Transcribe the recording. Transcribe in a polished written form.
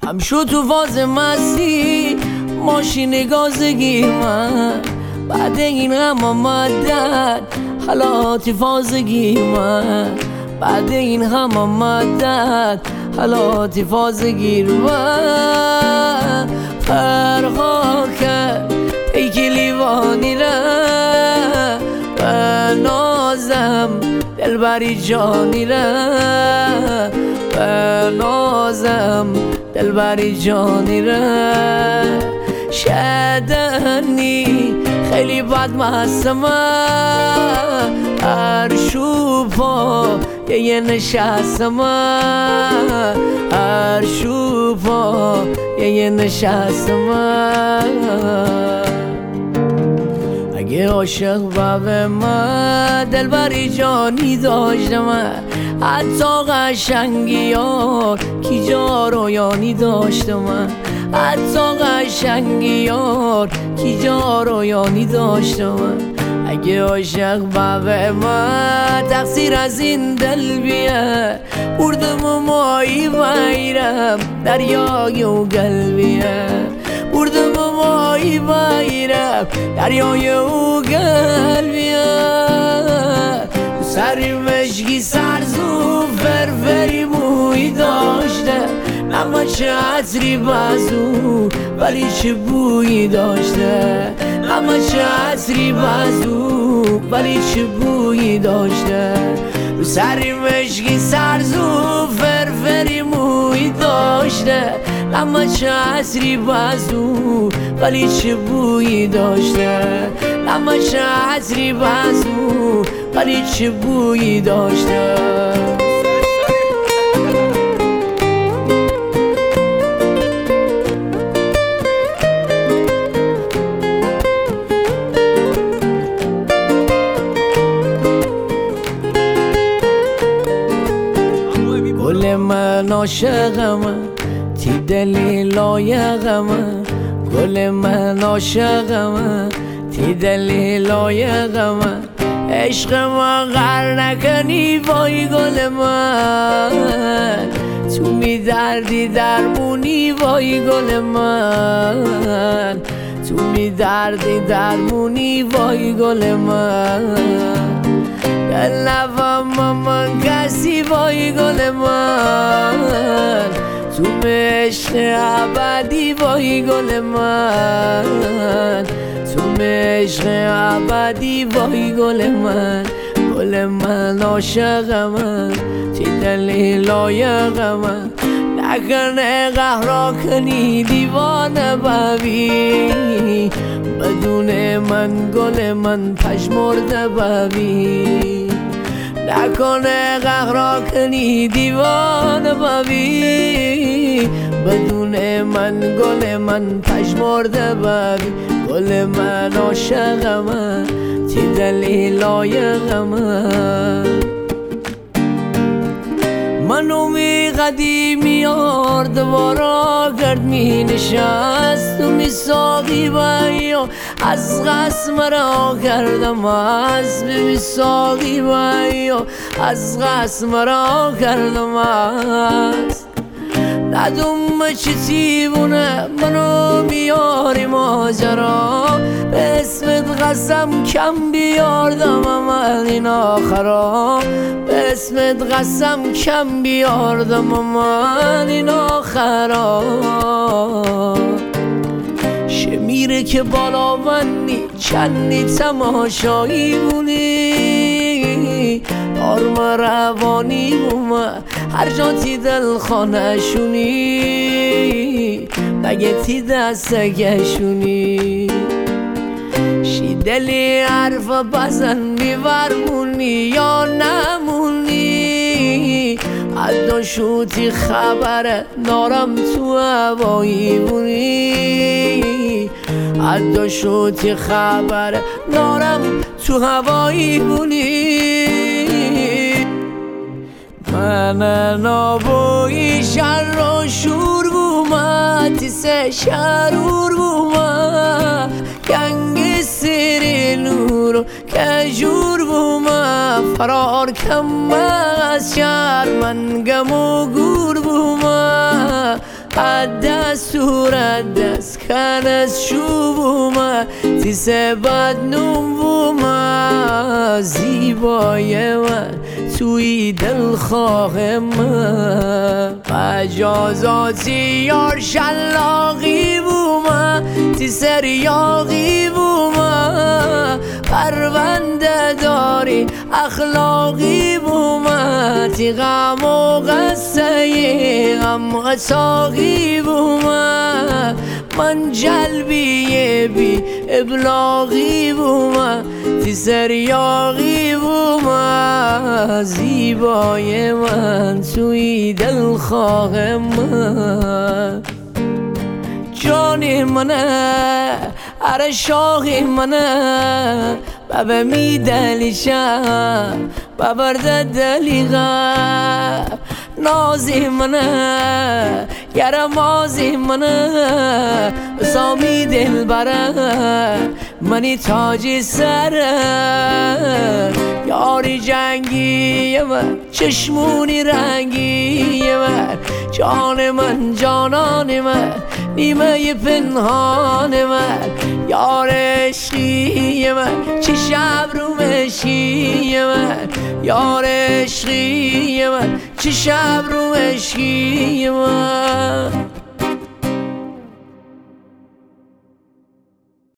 هم شو تو فاز مستی ماشین گازگی من، بعد این غم آمدن حالاتی فازگی من، بعد این غم آمدن حالاتی فازگیر من. فرقا کرد پیکی لیوانی را و نازم دلبری جانی را و نازم دلبری جانی را. شدنی خیلی بد مستم هر شوپا یه نشستم هر شوپا یه نشستم. اگه عاشق به من دلبری جانی داشتم، حتی قشنگی ها کی جا رویانی داشتم، حتی قشنگی ها کی جا رویانی داشتم. اگه عاشق به من تقصیر از این دل بیه، بردم و مایی ویرم دریای و قلبیه، بردم و مایی ویرم دریای و قلبیه. سری مشکی سرزو فرفری موی داشته، اما چه عطری بازو ولی چه بویی داشته، اما چه عطری بازو ولی چه بویی داشته. سری مشکی سرزو فرفری موی داشته، اما چه عطری بازو ولی چه بویی داشته، اما چه عطری بازو ولی چه بویی داشته. گل من عاشقم تی دلی لایقم، گل من عاشقم تی دلی لایقم. عشق من غر نکنی وای گل من، تو می دردی درمونی وای گل من، تو می دردی درمونی وای گل من. دل نفهم من کسی وای گل من، تو عشق ابدی وای گل من، تو عشق ابدی وای گل من. گل من عاشقم تی دلی لایقم، نکنه قهر کنی دیوانه ببی، بدون من گل من پژمرده ببی، نکنه قهر کنی دیوانه ببی، بدون من گل من پژمرده ببی. گل من عاشقم تی دلی لایقم. منو می قدیمی یار دوباره گرد می نشست، تو می ساقی بایو از قسم را کردم از می ساقی بایو از قسم را کردم از. ندوم چی تیبونه منو میاری ماجرا، به اسمت قسم کم بیاردم عمل این آخرا، به اسمت قسم کم بیاردم عمل این آخرا. شمیره که بالا ونی چندی تماشایی بونی، آرم روانی بومه هر جا تی دل خانه شونی، مگه تی دستگشونی. شی دلی حرف بزن میورمونی یا نمونی، حدا شوتی خبره نارم تو هوایی بونی، حدا شوتی خبره نارم تو هوایی بونی. من نابوی شر و شور بومه تیسه شرور بومه، گنگ سری نور و کجور بومه، فرار کم از شهر من گم و گور بومه، صورت دست کن از شوبوما تیس بد نوموما زیبای من توی دلخواه من مجازاتی یار شلاقی بوما تی سریاقی بوما پرونده داری اخلاقی بوما تی غم و غصه غم ساقی بوما من جلبیه بی ابلاغی بوما تی سریاقی بوما زیبای من توی دلخواه من جانی منه اره شاقی منه بابا می دلیشم ببرده دلیغه نازی منه یاره مازی منه سامی دل بره منی تاجی سره یاری جنگی من چشمونی رنگی من جان من جانان من نیمه پنهان من یار عشقی من چه شب رو مشکی من یار عشقی من چه شب رو مشکی من